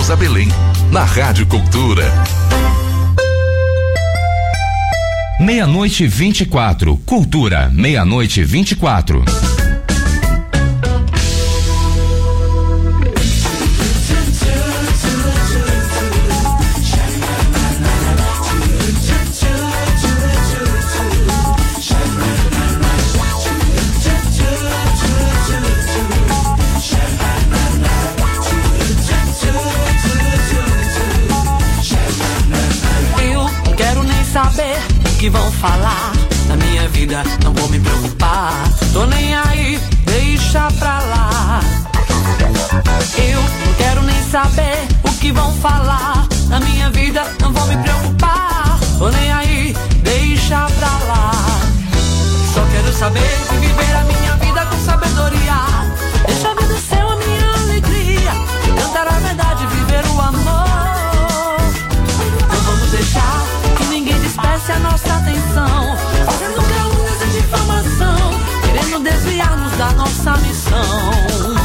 Vamos a Belém, na Rádio Cultura. 00:24, Cultura, 00:24. Saber o que vão falar na minha vida, não vou me preocupar. Tô nem aí, deixa pra lá. Eu não quero nem saber o que vão falar na minha vida, não vou me preocupar. Tô nem aí, deixa pra lá. Só quero saber e viver a minha vida com sabedoria. Deixa a vida ser a minha alegria, cantar a verdade, viver o amor. Não vamos deixar que ninguém disperse a nossa atenção, fazendo calúnias e difamação, querendo desviar-nos da nossa missão.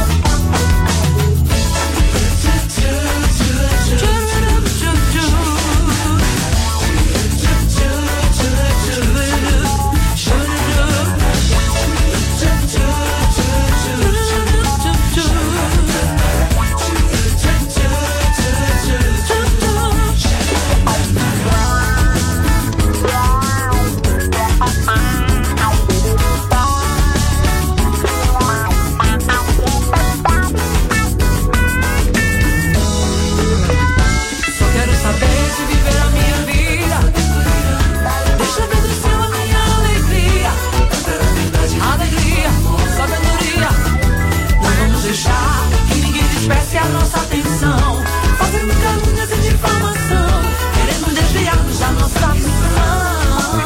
Espécie a nossa atenção, fazendo calúnias e difamação, querendo desviar-nos da nossa missão.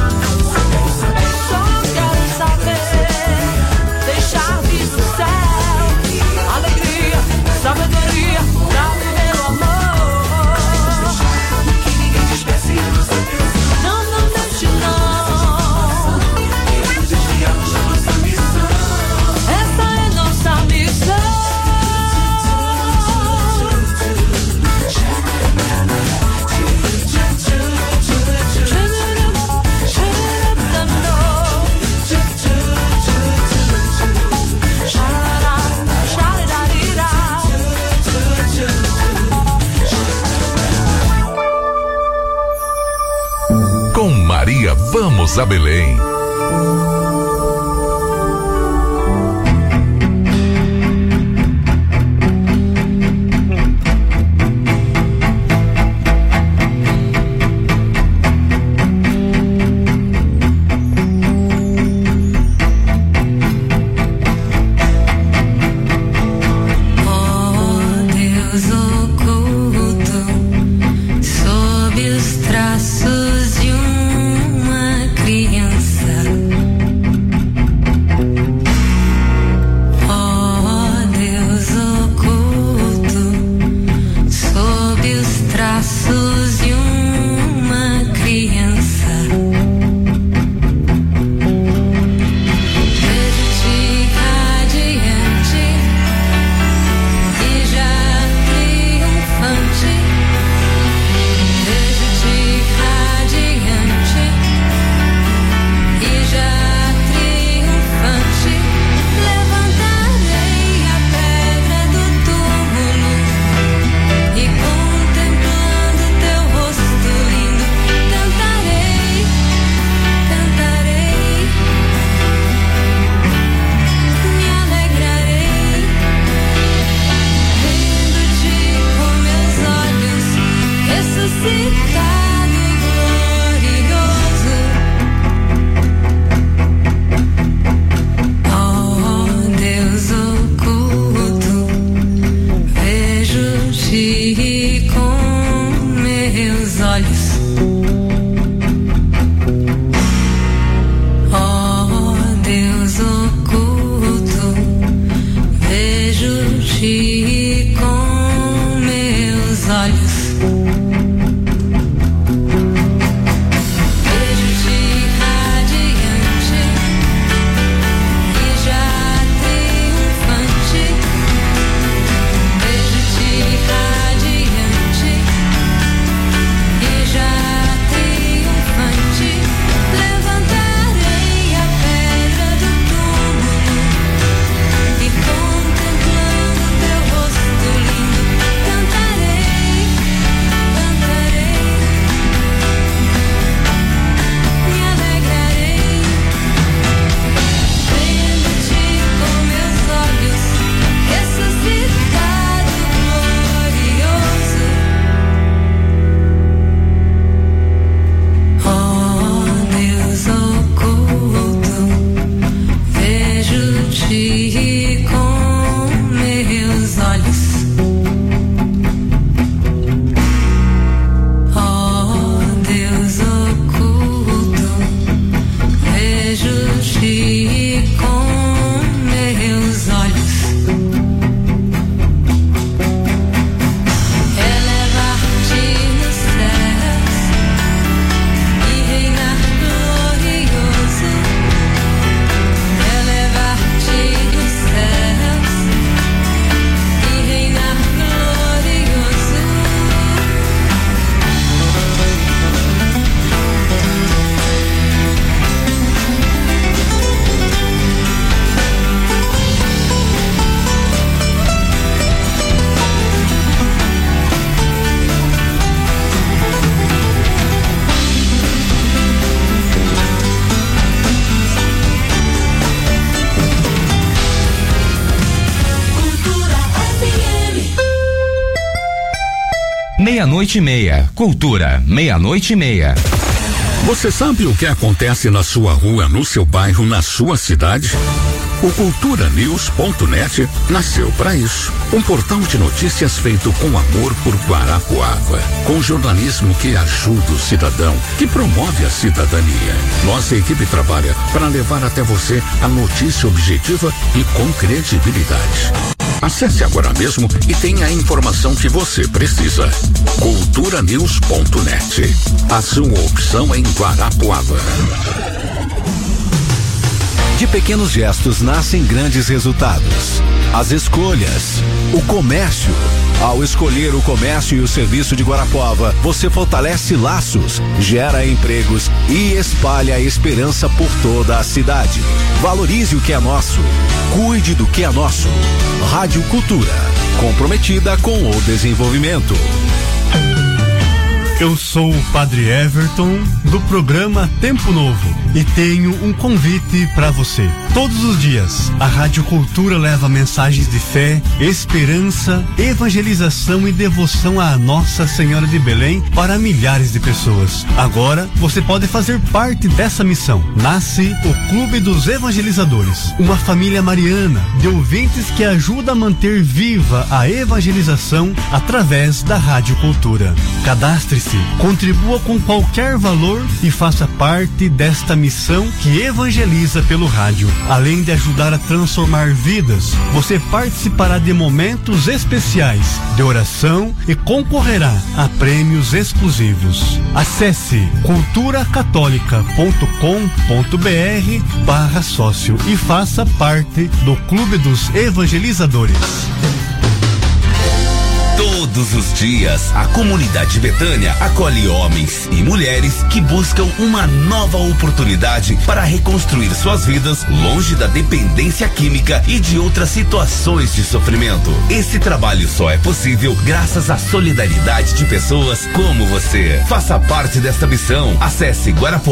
Só quero saber, deixar vir do céu, alegria, sabedoria, pra viver o amor. Que ninguém desperce a nossa atenção. Não, não deixe não, querendo desviar-nos da nossa missão. Essa é nossa missão. Com Maria, vamos a Belém. Radiante meia-noite-e-meia. Cultura, meia-noite-e-meia. Você sabe o que acontece na sua rua, no seu bairro, na sua cidade? O culturanews.net nasceu para isso. Um portal de notícias feito com amor por Guarapuava, com jornalismo que ajuda o cidadão, que promove a cidadania. Nossa equipe trabalha para levar até você a notícia objetiva e com credibilidade. Acesse agora mesmo e tenha a informação que você precisa. culturanews.net. A sua opção em Guarapuava. De pequenos gestos nascem grandes resultados. As escolhas, o comércio. Ao escolher o comércio e o serviço de Guarapuava, você fortalece laços, gera empregos e espalha a esperança por toda a cidade. Valorize o que é nosso. Cuide do que é nosso. Rádio Cultura, comprometida com o desenvolvimento. Eu sou o Padre Everton, do programa Tempo Novo, e tenho um convite para você. Todos os dias, a Rádio Cultura leva mensagens de fé, esperança, evangelização e devoção à Nossa Senhora de Belém para milhares de pessoas. Agora, você pode fazer parte dessa missão. Nasce o Clube dos Evangelizadores, uma família mariana de ouvintes que ajuda a manter viva a evangelização através da Rádio Cultura. Cadastre-se, contribua com qualquer valor e faça parte desta missão que evangeliza pelo rádio. Além de ajudar a transformar vidas, você participará de momentos especiais de oração e concorrerá a prêmios exclusivos. Acesse culturacatólica.com.br/sócio e faça parte do Clube dos Evangelizadores. Todos os dias, a comunidade Betânia acolhe homens e mulheres que buscam uma nova oportunidade para reconstruir suas vidas longe da dependência química e de outras situações de sofrimento. Esse trabalho só é possível graças à solidariedade de pessoas como você. Faça parte desta missão. Acesse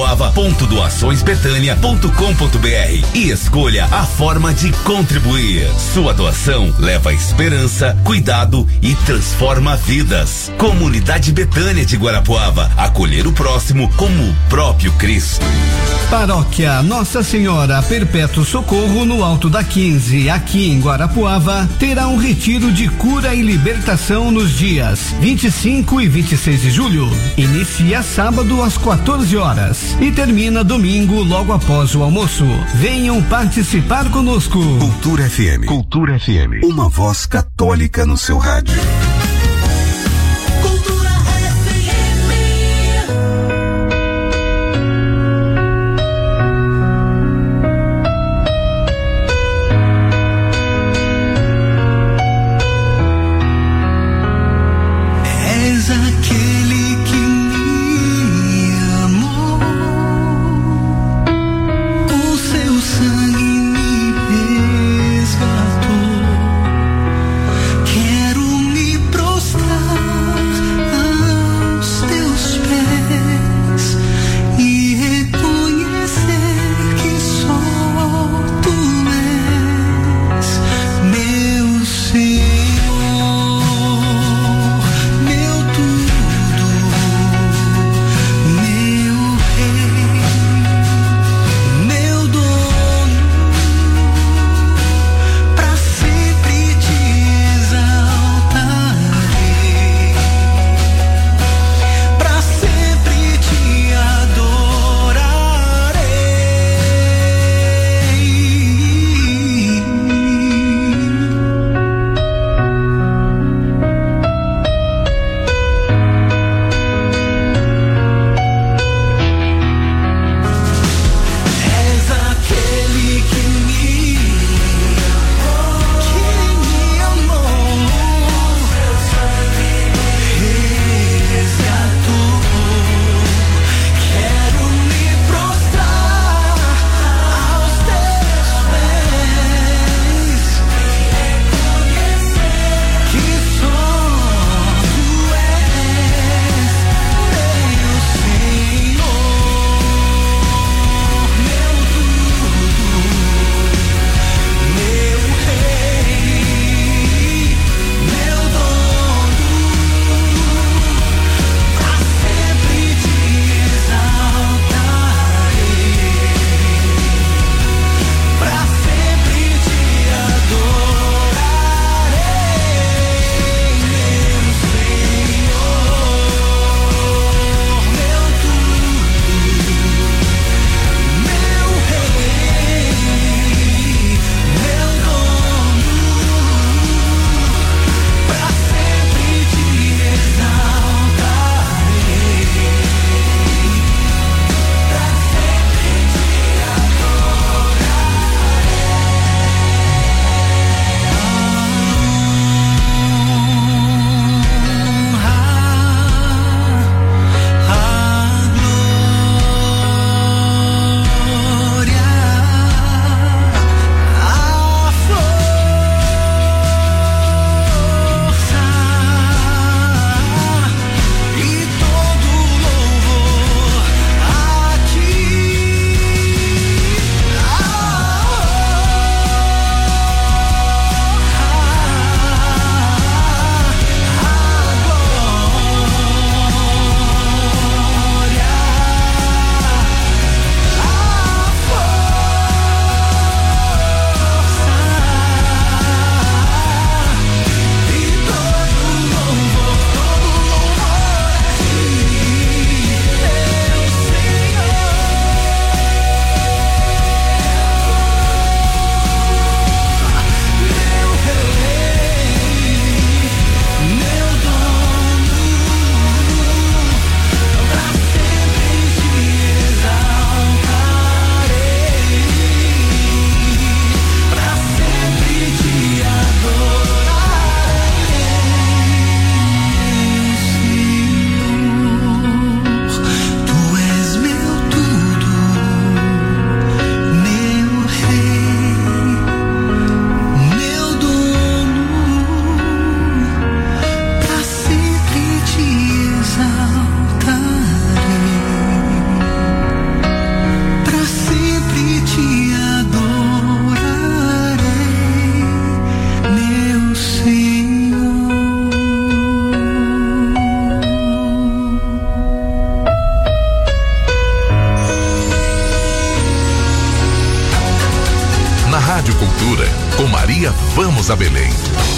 guarapuava.doaçõesbetania.com.br e escolha a forma de contribuir. Sua doação leva esperança, cuidado e transforma vidas. Comunidade Betânia de Guarapuava, acolher o próximo como o próprio Cristo. Paróquia Nossa Senhora Perpétuo Socorro, no Alto da 15, aqui em Guarapuava, terá um retiro de cura e libertação nos dias 25 e 26 de julho. Inicia sábado às 14 horas e termina domingo logo após o almoço. Venham participar conosco. Cultura FM. Cultura FM. Uma voz católica no seu rádio. Quero me Vamos a Belém.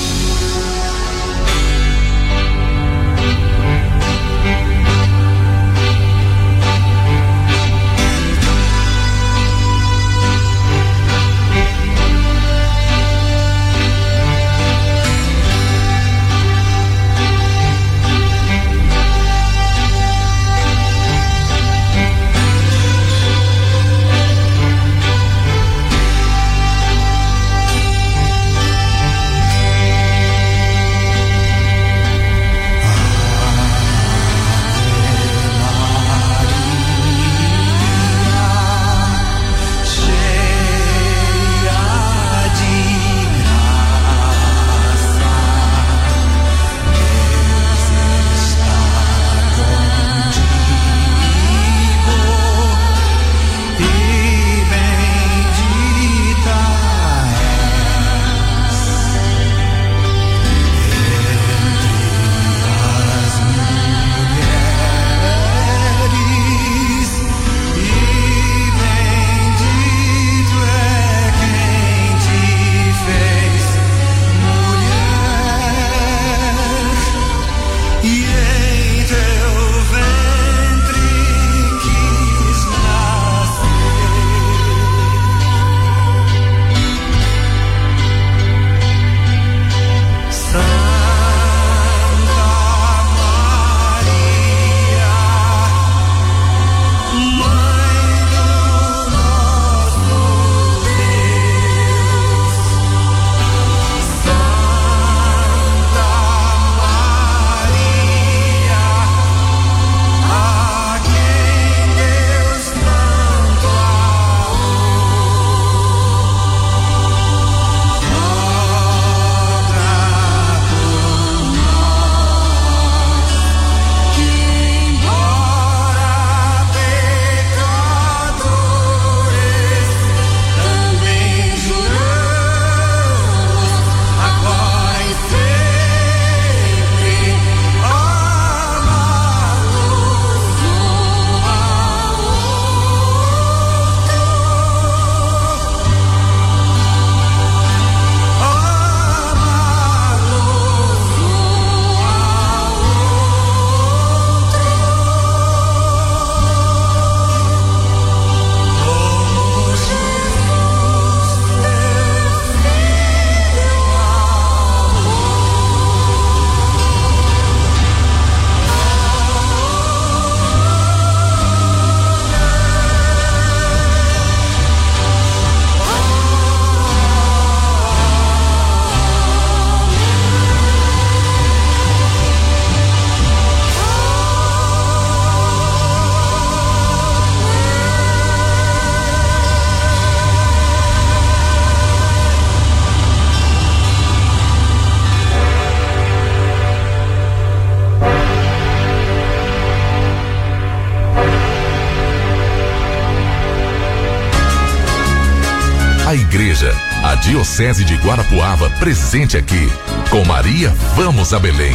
A igreja, a Diocese de Guarapuava, presente aqui. Com Maria, vamos a Belém.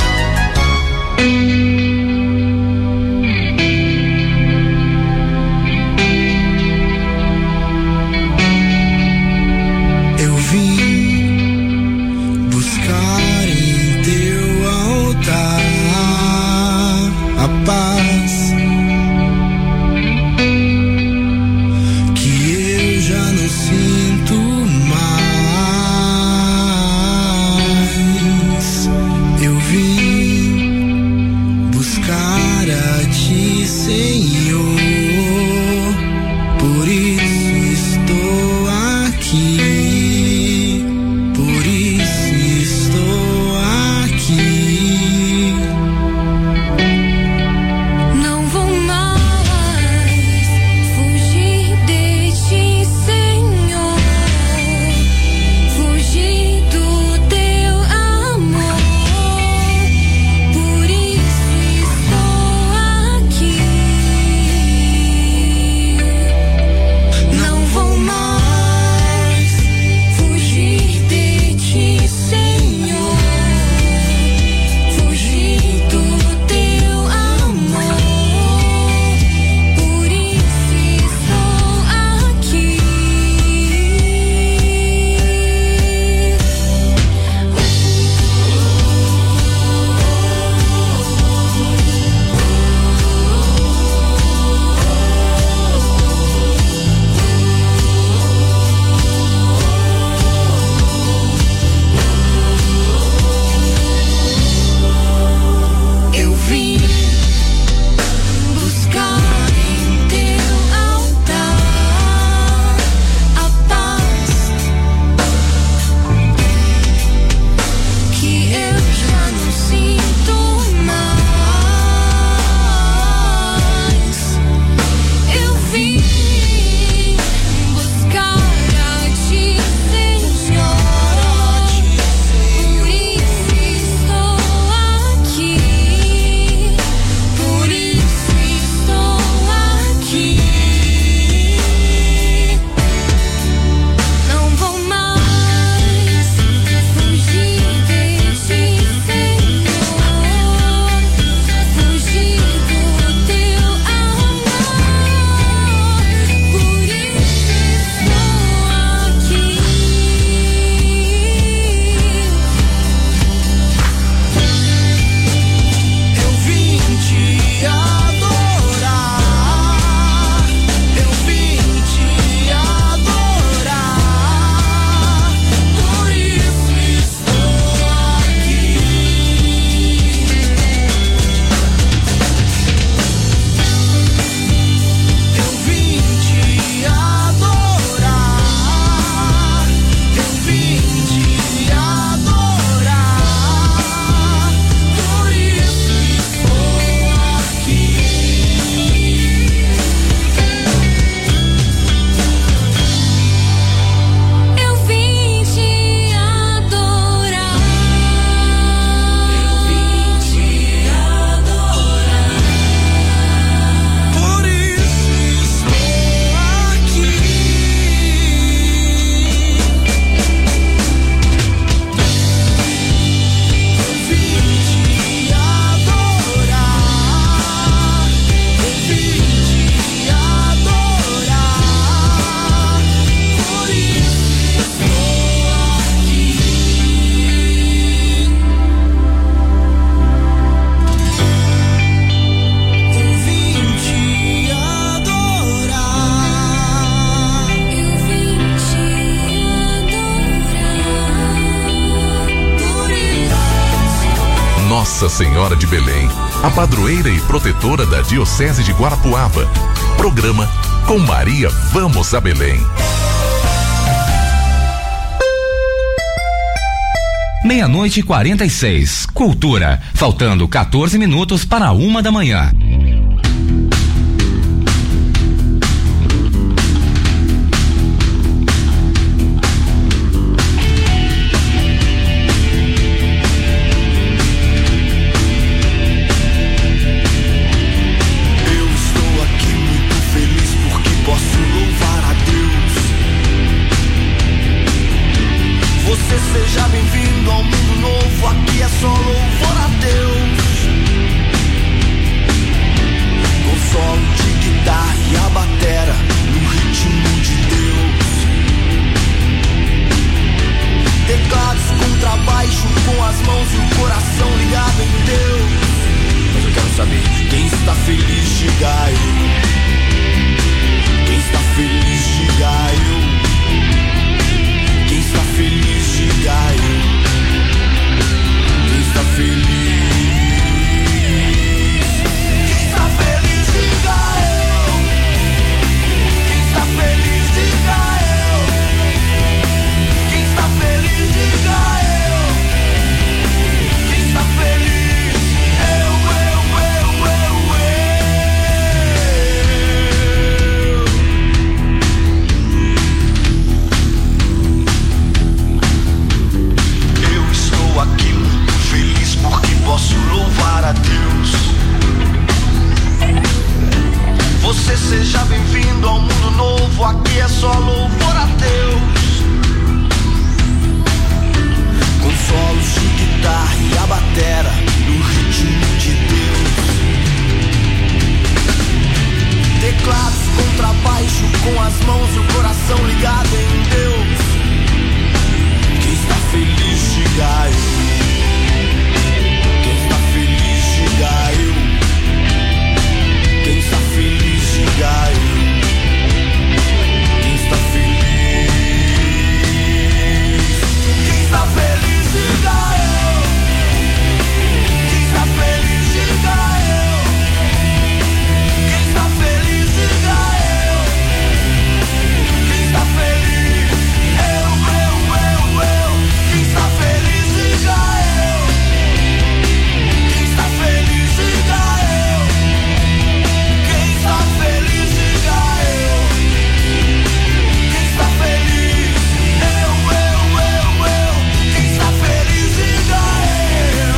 Eu vim buscar em teu altar a paz que eu já não sinto mais. Eu vim buscar a ti, Senhor, por isso estou aqui, por isso estou aqui. Não vou mais fugir de ti, Senhor, fugir do teu amor, por isso estou aqui. Nossa Senhora de Belém, a padroeira e protetora da Diocese de Guarapuava. Programa Com Maria Vamos a Belém. 00:46. Cultura. Faltando 14 minutos para 1h. Seja bem-vindo ao mundo novo, aqui é só louvor a Deus. Com solo de guitarra e a batera, no ritmo de Deus. Teclados, contrabaixo, com as mãos e o coração ligado em Deus. Mas eu quero saber, quem está feliz, diga eu. Quem está feliz, diga eu. Quem está feliz, diga eu. Quem está feliz? Quem está feliz, diga eu. Quem está feliz, diga eu. Quem está feliz, diga eu. Quem está feliz? Eu. Aqui muito feliz porque posso louvar a Deus. Você seja bem-vindo ao mundo novo, aqui é só louvor a Deus. Com solos de guitarra e a batera, no ritmo de Deus. Teclados, contrabaixo, com as mãos e o coração ligado em Deus. Quem está feliz, diga eu. Quem está feliz, diga eu. Quem está feliz, diga eu. Quem está feliz? Quem está feliz, diga eu. Quem está feliz, diga eu. Quem está feliz, diga eu. Quem está feliz? Eu. Quem está feliz, diga eu. Quem está feliz, diga eu. Quem está feliz, diga eu. Quem está feliz? Eu. Quem está feliz, diga eu.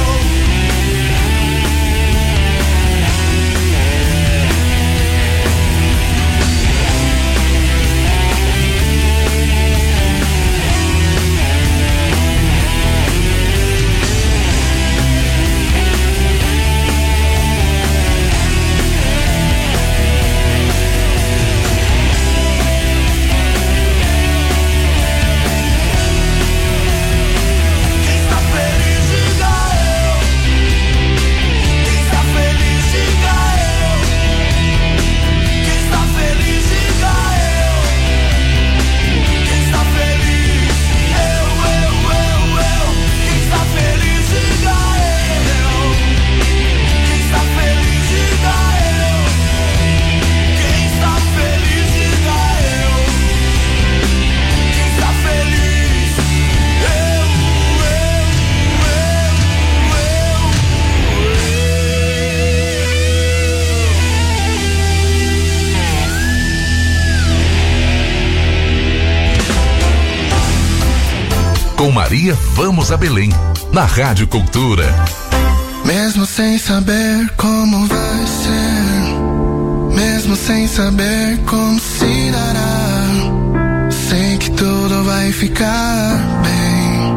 Com Maria Vamos a Belém, na Rádio Cultura. Mesmo sem saber como vai ser, mesmo sem saber como se dará, sei que tudo vai ficar bem.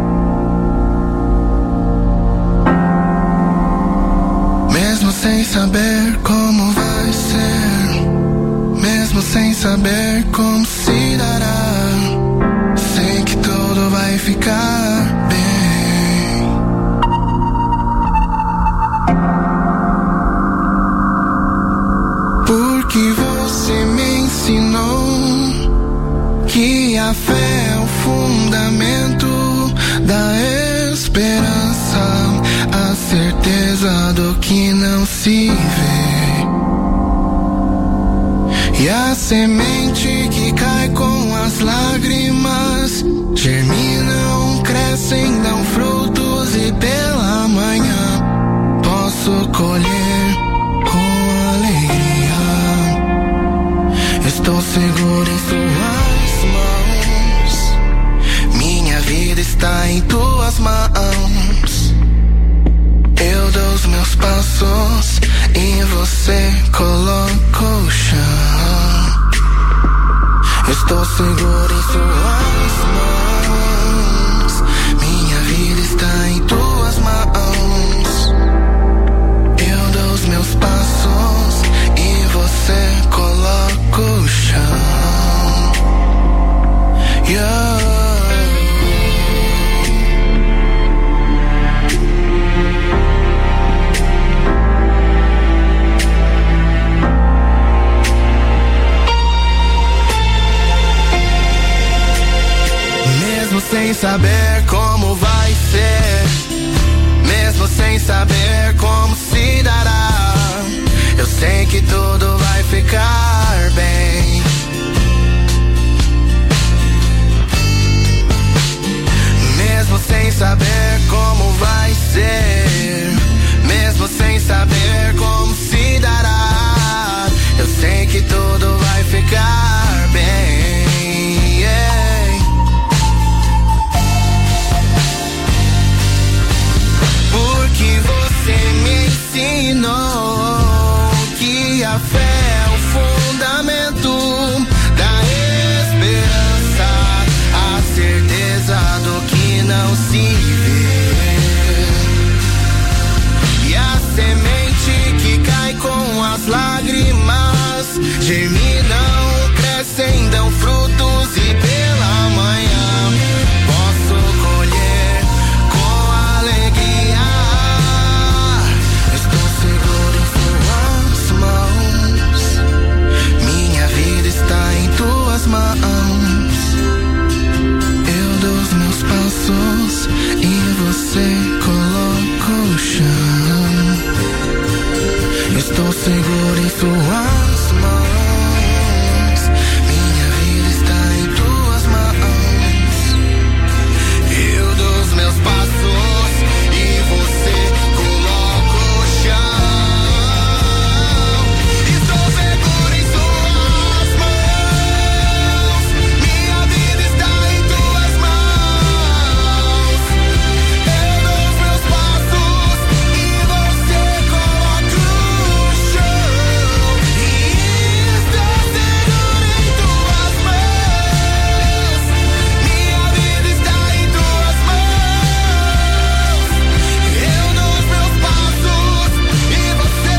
Mesmo sem saber como vai ser, mesmo sem saber como se dará, sei que tudo vai ficar bem. Porque você me ensinou que a fé é o fundamento da esperança, a certeza se vê. E a semente que cai com as lágrimas germinam, crescem, dão frutos e pela manhã posso colher com alegria. Estou seguro em suas mãos, minha vida está em tuas mãos. Eu dou os meus passos e você coloca o chão. Estou seguro em suas mãos, minha vida está em tuas mãos. Eu dou os meus passos e você coloca o chão. Mesmo sem saber como vai ser, mesmo sem saber como se dará, eu sei que tudo vai ficar bem. Mesmo sem saber como vai ser, mesmo sem saber como se dará, eu sei que tudo vai ficar bem. Porque você me ensinou que a fé é o fundamento da esperança, a certeza do que não se vê. E a semente que cai com as lágrimas germinam, crescem, dão frutos e pela manhã posso colher com alegria. Estou seguro em suas mãos, minha vida está em tuas mãos. Eu dou os meus passos e você coloca o chão. Estou seguro em suas mãos, minha vida está em tuas mãos. Eu dou os meus passos e você coloca o chão. Estou seguro em suas mãos, minha vida está em tuas mãos. Eu dou os meus passos e você coloca o chão. Estou seguro em tuas mãos, minha vida está em tuas mãos. Eu dou os meus passos e você,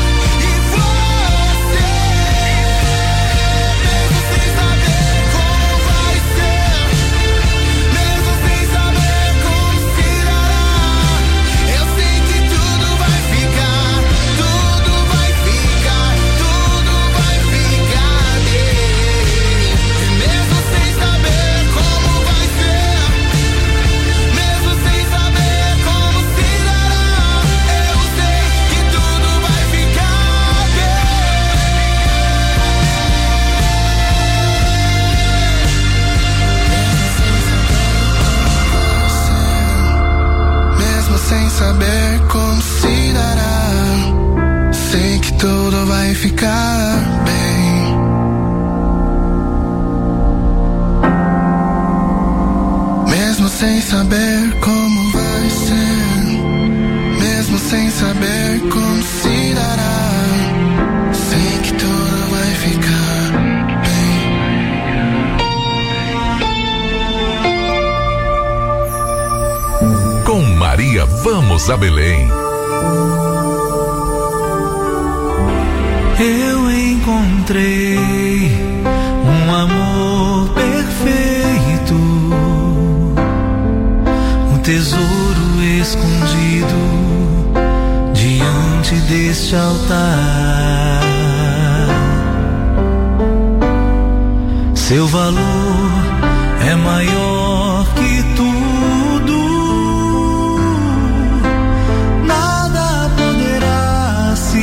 mesmo sem saber como vai ser, mesmo sem saber como se dará, eu sei que tudo vai ficar, tudo vai ficar, tudo vai ficar bem. Mesmo sem saber como vai ser, mesmo sem saber como se dará, eu sei que tudo vai ficar bem. Mesmo sem saber como se dará, sei que tudo vai ficar bem. Mesmo sem saber como vai ser, mesmo sem saber como se dará, sei que tudo vai ficar bem. Com Maria, vamos a Belém. Eu encontrei um amor perfeito, um tesouro escondido diante deste altar. Seu valor é maior que tudo, nada poderá se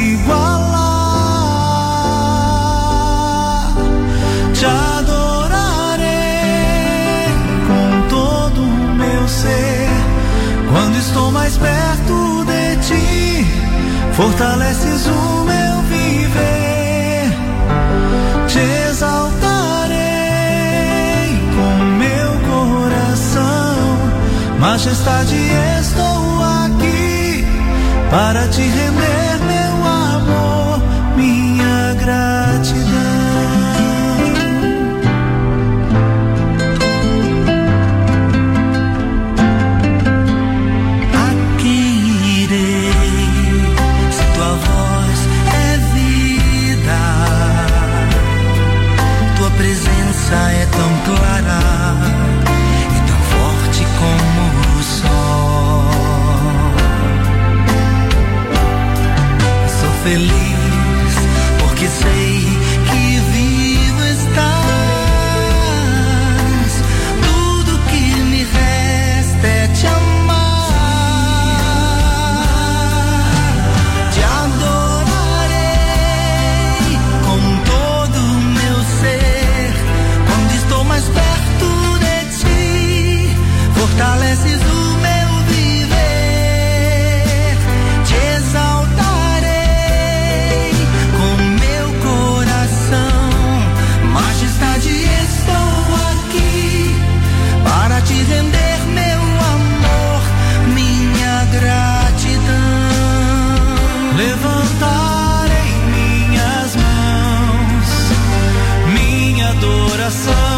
fortaleces o meu viver, te exaltarei com meu coração, majestade, estou aqui para te render meu amor, minha gratidão. É tão clara e tão forte como o sol. Sou feliz porque sei que vivo estás. Tudo que me resta é te amar, te adorarei com todo o meu ser. Mais perto de ti, fortaleces o meu viver, te exaltarei com meu coração, majestade, estou aqui para te render meu amor, minha gratidão. Levantarei minhas mãos, minha adoração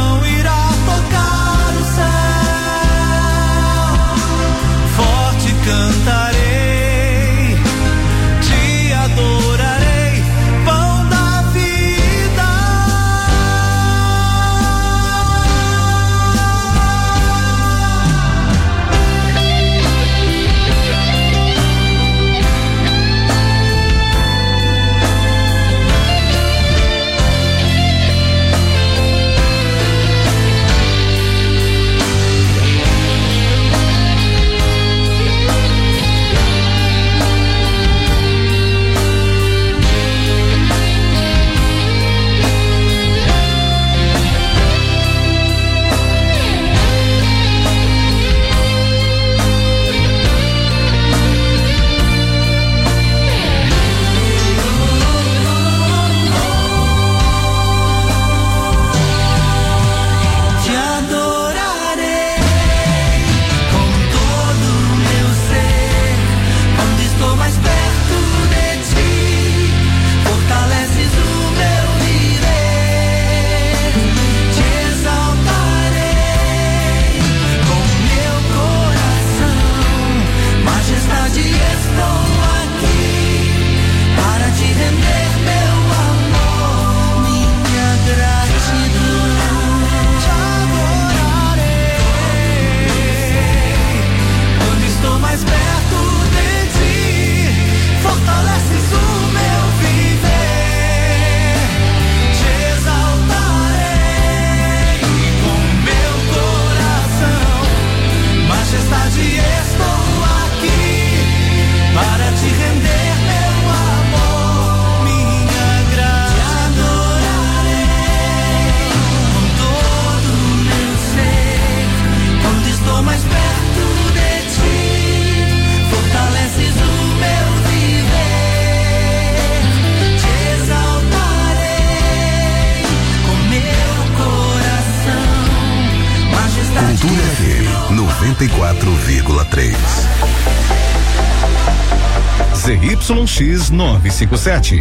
cantarei, te adorarei, pão da vida. Cultura FM 94,3. ZYX 957,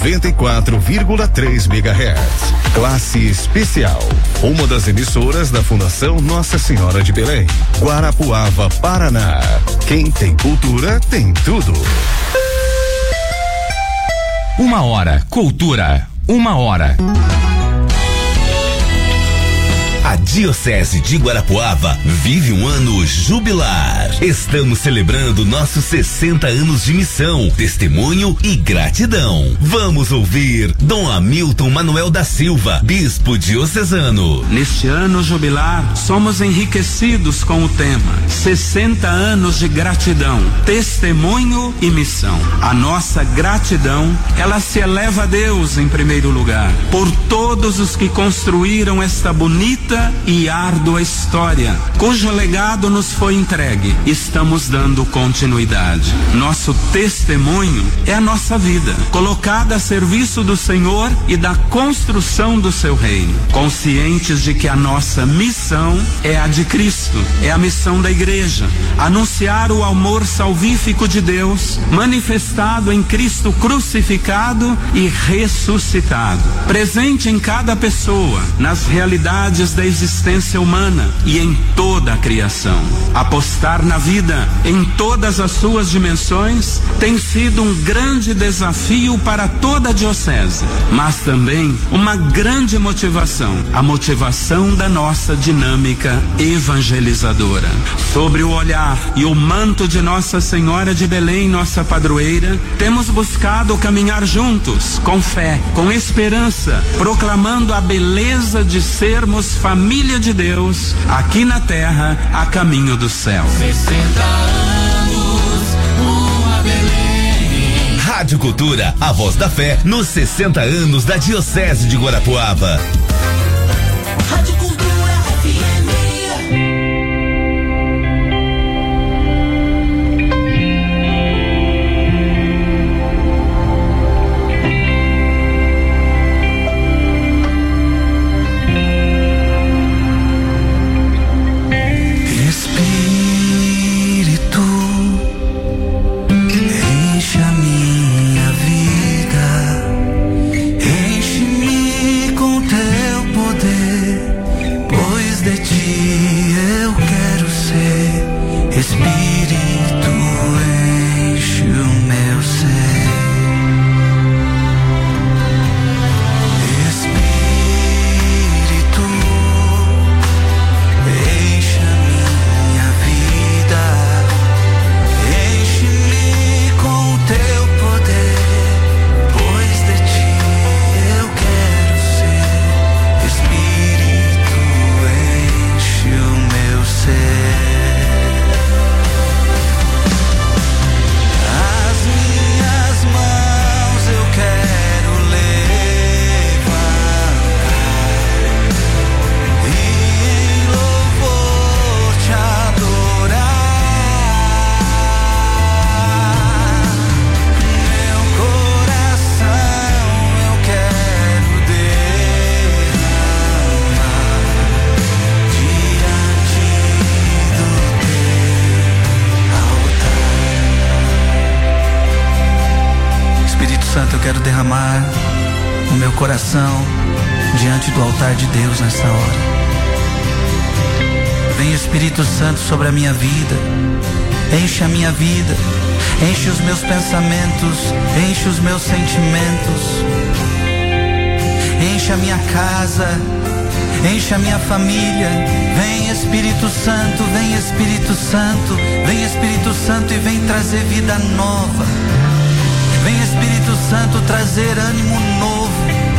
94,3 MHz. Classe especial. Uma das emissoras da Fundação Nossa Senhora de Belém, Guarapuava, Paraná. Quem tem cultura tem tudo. 1h, cultura. 1h. A Diocese de Guarapuava vive um ano jubilar. Estamos celebrando nossos 60 anos de missão, testemunho e gratidão. Vamos ouvir Dom Hamilton Manuel da Silva, bispo diocesano. Neste ano jubilar, somos enriquecidos com o tema 60 anos de gratidão, testemunho e missão. A nossa gratidão, ela se eleva a Deus em primeiro lugar, por todos os que construíram esta bonita e árdua história, cujo legado nos foi entregue. Estamos dando continuidade. Nosso nosso testemunho é a nossa vida, colocada a serviço do Senhor e da construção do seu reino, conscientes de que a nossa missão é a de Cristo, é a missão da igreja, anunciar o amor salvífico de Deus, manifestado em Cristo crucificado e ressuscitado, presente em cada pessoa, nas realidades da existência humana e em toda a criação. Apostar na vida em todas as suas dimensões tem sido um grande desafio para toda a diocese, mas também uma grande motivação, a motivação da nossa dinâmica evangelizadora. Sobre o olhar e o manto de Nossa Senhora de Belém, nossa padroeira, temos buscado caminhar juntos, com fé, com esperança, proclamando a beleza de sermos família de Deus, aqui na terra, a caminho do céu. 60 anos, uma Belém. Rádio Cultura, a voz da fé, nos 60 anos da Diocese de Guarapuava. Rádio Cultura FM. Coração diante do altar de Deus nessa hora. Vem Espírito Santo sobre a minha vida, enche a minha vida, enche os meus pensamentos, enche os meus sentimentos, enche a minha casa, enche a minha família. Vem Espírito Santo, vem Espírito Santo, vem Espírito Santo e vem trazer vida nova. Vem Espírito Santo trazer ânimo novo.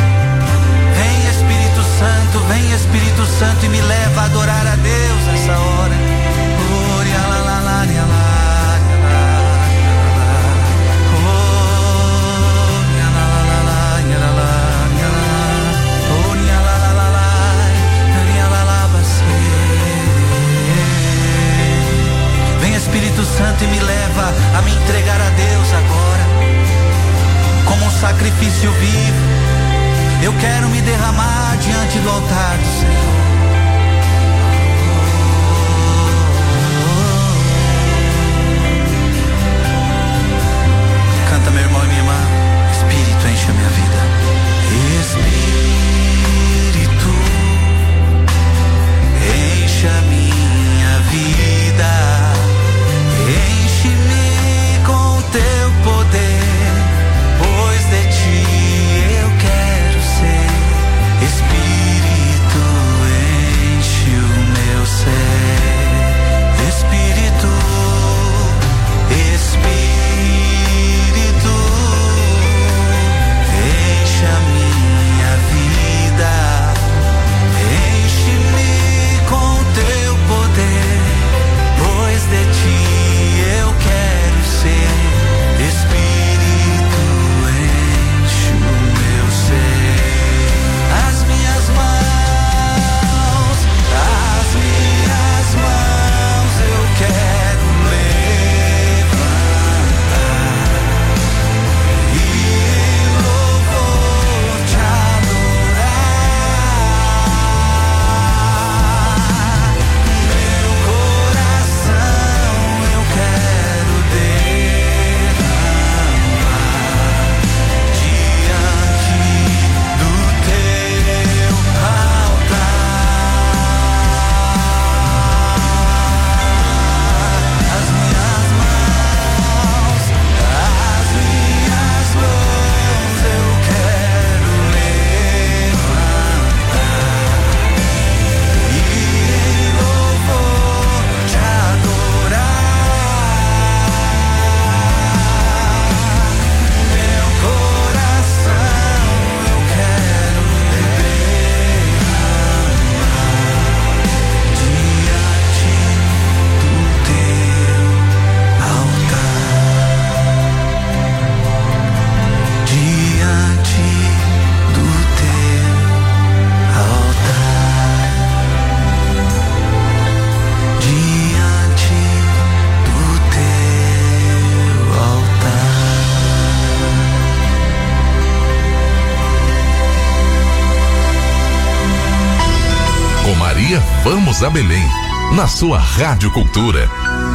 Vem Espírito Santo e me leva a adorar a Deus nessa hora. Vem Espírito Santo e me leva a me entregar a Deus agora, como um sacrifício vivo. Eu quero me derramar diante do altar do Senhor. Canta, meu irmão e minha irmã. Espírito, enche a minha vida. Espírito, enche a minha vida. Enche-me com teu poder, pois de ti eu quero ser. Espírito, Maria Vamos a Belém, na sua Rádio Cultura.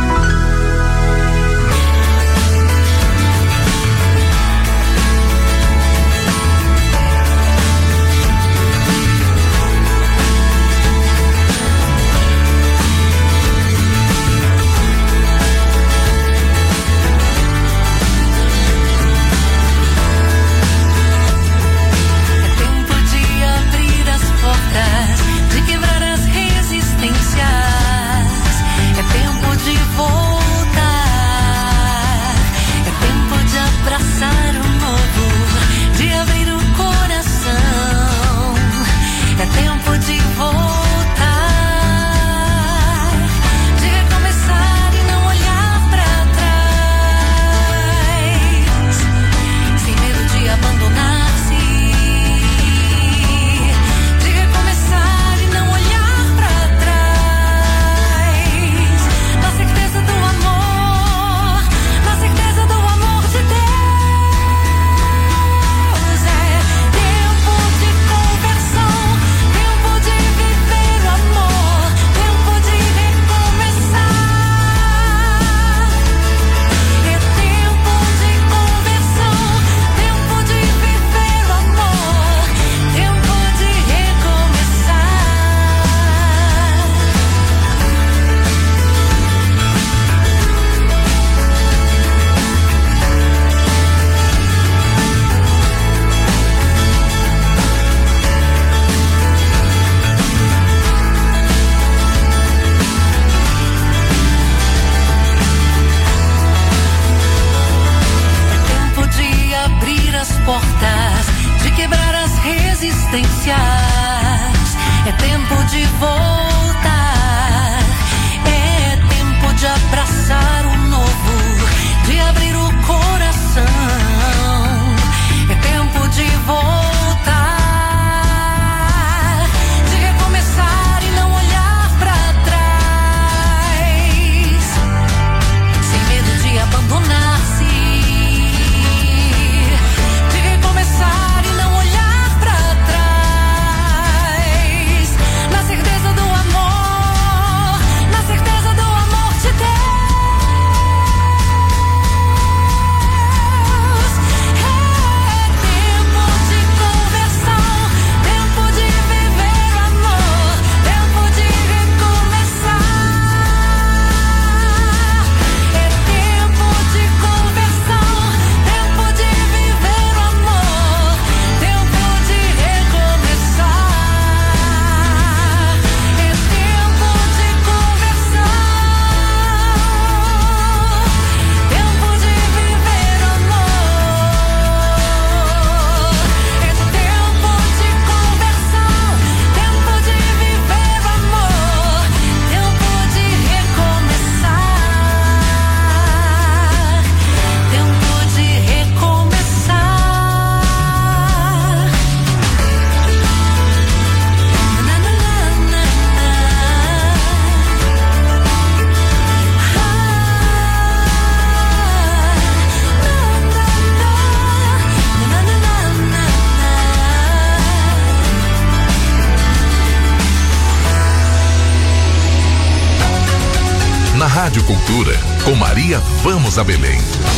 Rádio Cultura, com Maria Vamos a Belém.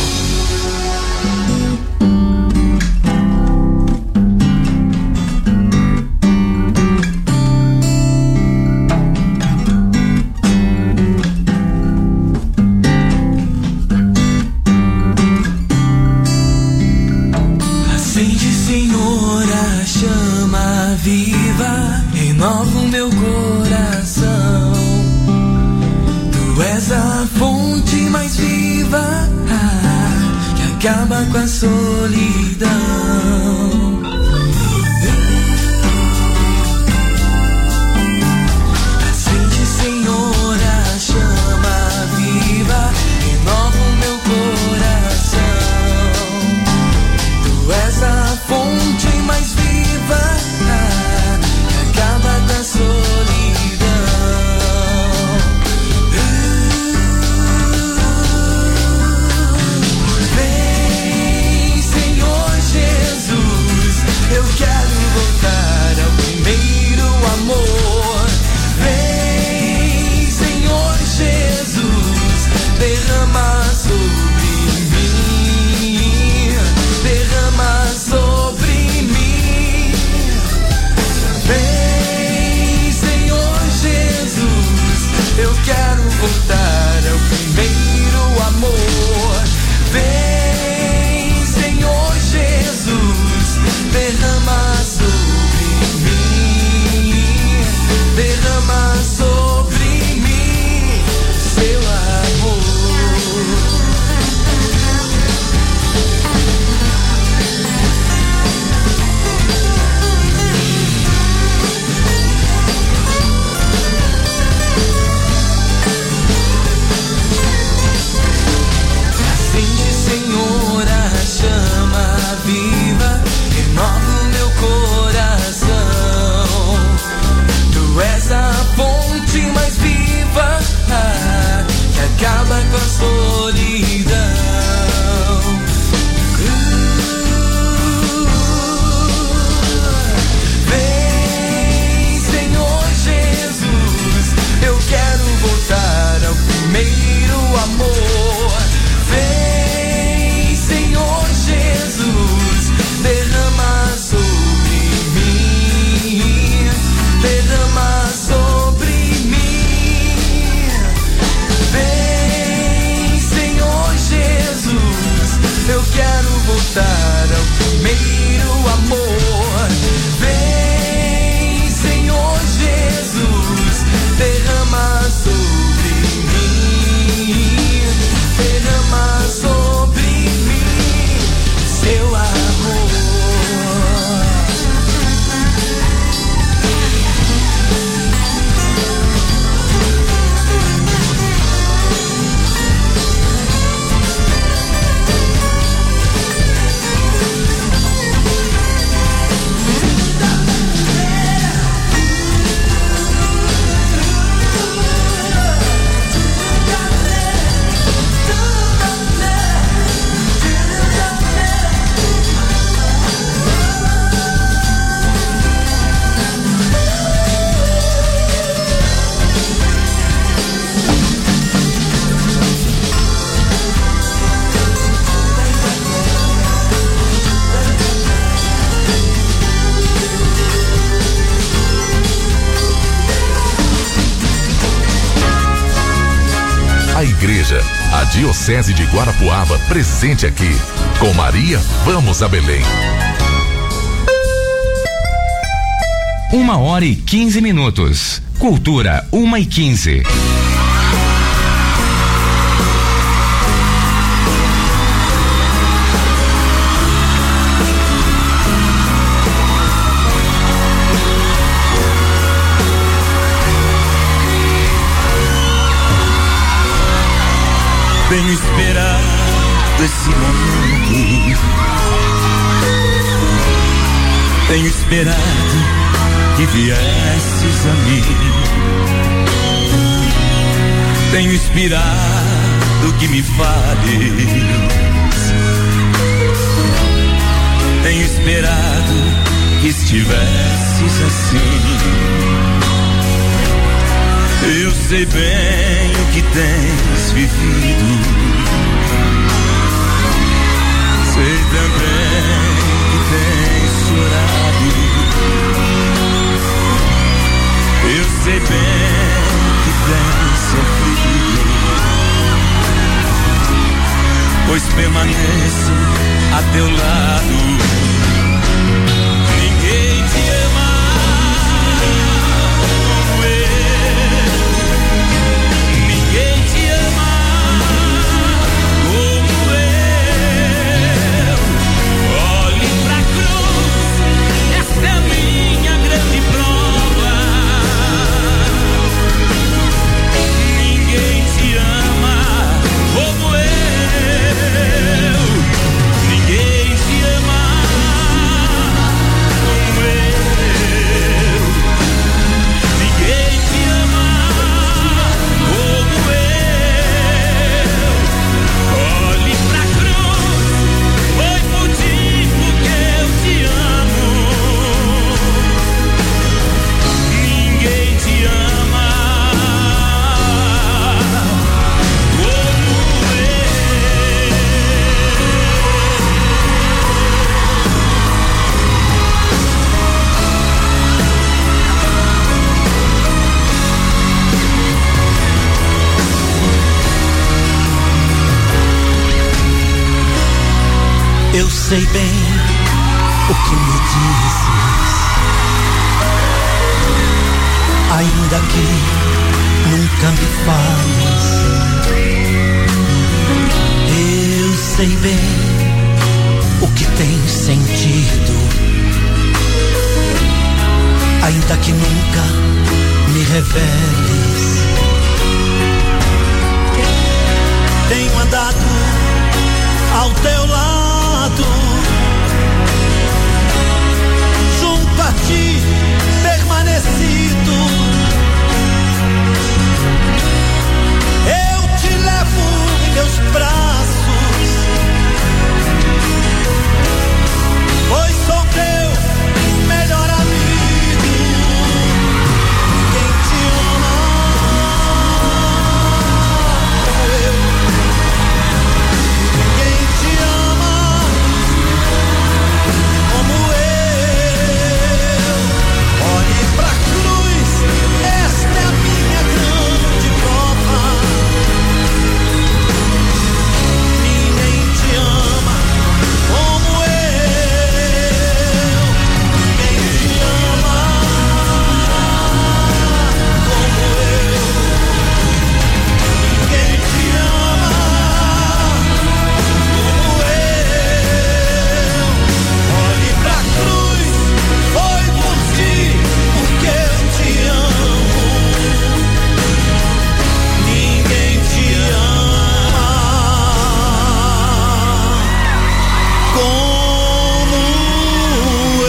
Acende, Senhor, a chama viva, renova o meu coração. Tu és a fonte mais viva, que acaba com a solidão. Acende, Senhor, a chama viva, renova o meu coração. Tu és a fonte mais viva, que acaba com a solidão. Vem, Senhor Jesus. Igreja, a Diocese de Guarapuava presente aqui. Com Maria, vamos a Belém. 1h15. Cultura 1h15. Tenho esperado esse momento. Tenho esperado que viesses a mim. Tenho esperado que me fales. Tenho esperado que estivesses assim. Eu sei bem o que tens vivido. Sei também que tens chorado. Eu sei bem que tens sofrido. Pois permaneço a teu lado. Ninguém te ama como eu. Ninguém te ama como eu. Olhe pra cruz, esta é a minha grande prova. Ninguém te ama como eu. Ninguém te ama como eu. Ninguém te ama como eu. Olhe pra cruz, foi motivo que eu te amo. Ninguém te ama como eu. Eu sei bem o que me dizes, ainda que nunca me fales. Eu sei bem o que tens sentido, ainda que nunca me reveles. Tenho andado ao teu lado, junto a ti permanecido. Eu te levo em meus braços, pois sou teu melhor amigo. Quem te ama como eu. Quem te ama como eu. Olhe pra cruz, esta é a minha grande prova. Ninguém te ama como eu. Ninguém te ama como eu. Ninguém te ama como eu. Olhe pra cruz, foi por ti, porque eu te amo. Ninguém te ama como eu.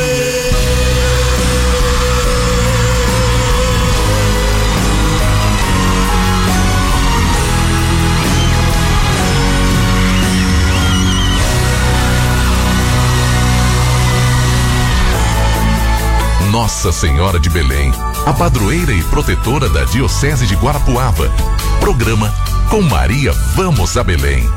Nossa Senhora de Belém, a padroeira e protetora da Diocese de Guarapuava. Programa Com Maria, vamos a Belém.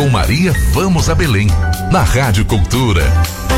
Com Maria, vamos a Belém. Na Rádio Cultura.